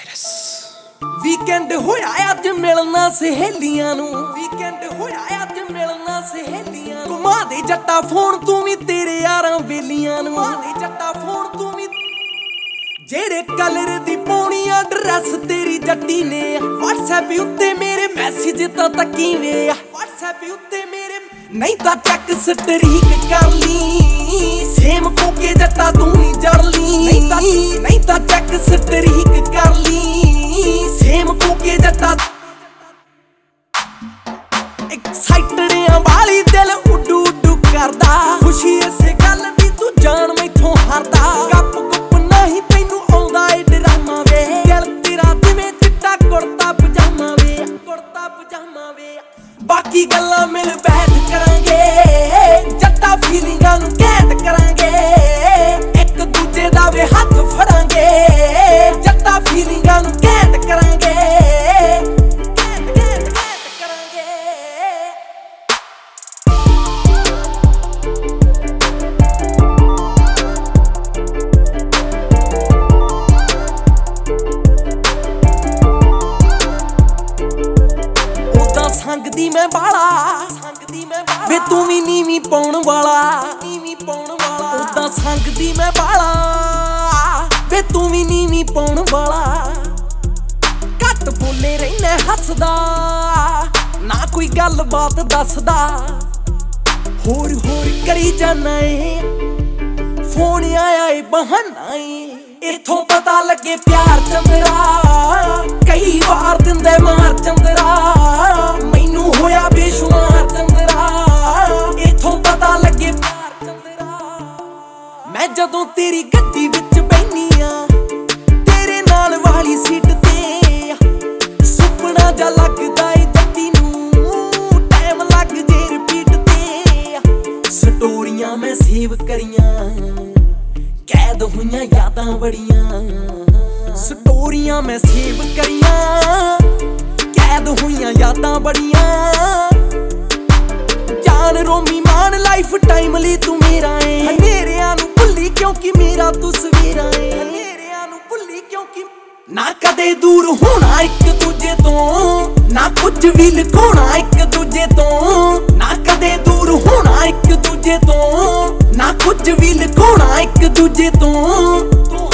Weekend ਹੋਇਆ ਅੱਜ ਮਿਲਣਾ ਸਹੇਲੀਆਂ ਨੂੰ, ਵੀਕਐਂਡ ਹੋਇਆ ਅੱਜ ਮਿਲਣਾ ਸਹੇਲੀਆਂ ਨੂੰ। ਘੁਮਾ ਦੇ ਜੱਟਾ ਫੋਨ ਤੂੰ ਵੀ ਤੇਰੇ ਯਾਰਾਂ ਬੇਲੀਆਂ ਨੂੰ, ਘੁਮਾ ਦੇ ਜੱਟਾ ਫੋਨ ਤੂੰ ਵੀ ਜਿਹੜੇ ਕਲਰ ਦੀ ਪਾਉਣੀ ਆ ਡਰੈਸ ਤੇਰੀ ਜੱਟੀ ਨੇ। WhatsApp ਉੱਤੇ ਮੇਰੇ ਮੈਸੇਜ ਤਾਂ ਤੱਕੀਵੇਂ ਆ, WhatsApp ਉੱਤੇ ਮੇਰੇ ਨਹੀਂ ਤਾਂ ਚੱਕ ਸਟਰੀਕ ਕਰ ਲਈ। ਸੇਮ ਕੋਕੇ ਜੱਟਾ ਤੂੰ ਨਹੀਂ ਜੜ ਲਈ, ਨਹੀਂ ਤਾਂ ਚੱਕ ਸਟਰੀਕ ਕਰ ਲਈ। ਸੇਮ ਕੋਕੇ ਜੱਟਾ ਐਕਸਾਈਟਡ ਆ ਵਾਲੀ ਦਿਲ ਉੱਡੂ ਉੱਡੂ ਕਰਦਾ। ਖੁਸ਼ੀ ਇਸੇ ਗੱਲ ਦੀ ਤੂੰ ਜਾਣ ਮੈਥੋਂ ਹਾਰਦਾ। ਗੱਪ ਗੁੱਪ ਨਹੀਂ ਤੈਨੂੰ ਆਉਂਦਾ ਏ ਡਰਾਮਾ ਵੇ। ਦਿਲ ਤੇਰਾ ਜਿਵੇਂ ਚਿੱਟਾ ਕੁੜਤਾ ਪਜਾਮਾ ਵੇ, ਕੁੜਤਾ ਪਜਾਮਾ ਵੇ। ਬਾਕੀ ਗੱਲਾਂ ਮਿਲ ਬੈਠ ਕਰਾਂਗੇ, ਜੱਟਾ ਫੀਲਿੰਗਾਂ ਨੂੰ ਕੈਦ ਕਰਾਂਗੇ। ਇੱਕ ਦੂਜੇ ਦਾ ਵੇ ਹੱਥ ਫੜਾਂਗੇ, ਜੱਟਾ ਫੀਲਿੰਗਾਂ ਨੂੰ ਕੈਦ ਕਰਾਂਗੇ, ਕੈਦ ਕਰਾਂਗੇ। ਉਦਾਂ ਸੰਗਦੀ ਮੈਂ ਬਾਲਾ, ਵੇ ਤੂੰ ਵੀ ਨੀਵੀਂ ਪਾਉਣ ਵਾਲਾ, ਨੀਵੀਂ ਪਾਉਣ ਵਾਲਾ। ਉਦਾਂ ਸੰਗਦੀ ਮੈਂ ਬਾਲਾ, ਵੇ ਤੂੰ ਵੀ ਨੀਵੀਂ ਪਾਉਣ ਵਾਲਾ। ਘੱਟ ਬੋਲੇ ਰਹਿਣਾ ਹੱਸਦਾ, ਨਾ ਕੋਈ ਗੱਲ ਬਾਤ ਦੱਸਦਾ। ਹੋਰ ਹੋਰ ਕਰੀ ਜਾਨਾ ਏ, ਫੋਨ ਆਇਆ ਏ ਬਹਾਨਾ ਏ। ਇਥੋਂ ਪਤਾ ਲੱਗੇ ਪਿਆਰ ਚੰਦਰਾ, ਕਈ ਵਾਰ ਦਿੰਦੇ ਮਾਰ ਚੰਦਰਾ। ਮੈਨੂੰ ਹੋਇਆ ਬੇਸ਼ੁਮਾਰ ਚੰਦਰਾ, ਇਥੋਂ ਪਤਾ ਲੱਗੇ ਪਿਆਰ ਚੰਦਰਾ। ਮੈਂ ਜਦੋਂ ਤੇਰੀ ਗੱਡੀ ਵਿੱਚ ਬੈਠੀ ਆ, ਤੇਰੇ ਨਾਲ ਵਾਲੀ ਸੀਟ ਤੇ ਸੁਪਨਾ ਜਾ ਲੱਗਦਾ ਏ ਜੱਟੀ ਨੂੰ। ਟਾਈਮ ਲੱਗ ਜੇ ਰਿਪੀਟ ਤੇ ਸਟੋਰੀਆਂ ਮੈਂ ਸੇਵ ਕਰੀਆਂ, ਕੈਦ ਹੋਈਆਂ ਯਾਦਾਂ ਬੜੀਆਂ। ਸਟੋਰੀਆਂ ਮੈਂ ਸੇਵ ਕਰੀਆਂ, ਕੈਦ ਹੋਈਆਂ ਯਾਦਾਂ ਬੜੀਆਂ। ਜਾਨ ਰੋਮੀ ਮਾਨ ਲਾਈਫ ਟਾਈਮ ਲਈ ਤੂੰ ਮੇਰਾ ਏ। ਹਨੇਰਿਆਂ ਨੂੰ ਭੁੱਲੀ ਕਿਉਂਕਿ ਮੇਰਾ ਤੂੰ ਸਵੇਰਾ ਏ। ਹਨੇਰਿਆਂ ਨੂੰ ਭੁੱਲੀ ਕਿਉਂਕਿ ਨਾ ਕਦੇ ਦੂਰ ਹੋਣਾ ਇੱਕ ਦੂਜੇ ਤੋਂ, ਨਾ ਕੁਝ ਵੀ ਲੁਕਾਉਣਾ ਇੱਕ ਦੂਜੇ ਤੋਂ। ਨਾ ਕਦੇ ਦੂਰ ਹੋਣਾ ਇੱਕ ਦੂਜੇ ਤੋਂ, ਨਾ ਕੁਝ ਵੀ ਲੁਕਾਉਣਾ ਇੱਕ ਦੂਜੇ ਤੋਂ।